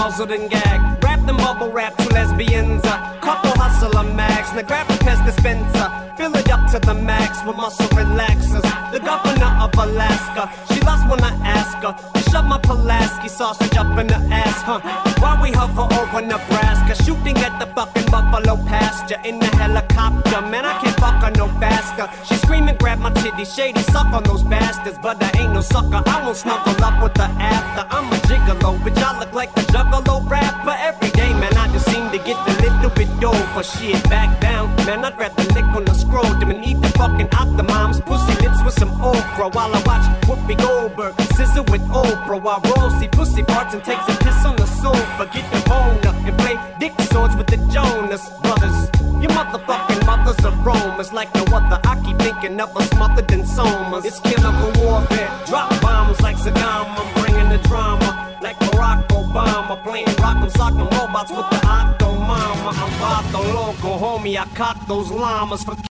muzzled and gagged. Wrapped in bubble wrap, two lesbians, a couple hustler mags. Now grab the pest dispenser, fill it up to the max with muscle relaxers. The governor of Alaska, she lost when I ask her to shove my Pulaski sausage up in her ass, while we hover over Nebraska, shooting at the fucking buffalo pasture in the helicopter. Man, I can't fuck her no faster. She screaming, grab my titty, shady, suck on those bastards. But I ain't no sucker, I won't snuggle up with her after. I'm a gigolo, bitch, I look like a juggalo rapper. Every day, man, I just seem to get a little bit over. Shit, back down, man, I'd rather lick on the scroll than eat the fucking Octomom's pussy lips with some okra. While I watch Whoopi Goldberg scissor with Oprah, while Rose see pussy parts and takes a piss on the sofa. Get the boner and play dick swords with the Jonas Brothers. Your motherfucking mothers are Romans like no other. I keep thinking of us smothered than somas. It's chemical warfare, drop bombs like Saddam. I'm bringing the drama like Barack Obama. Playing rock'em sock'em robots with the Octo Mama. I'm Vato Loco, homie, I cock those llamas for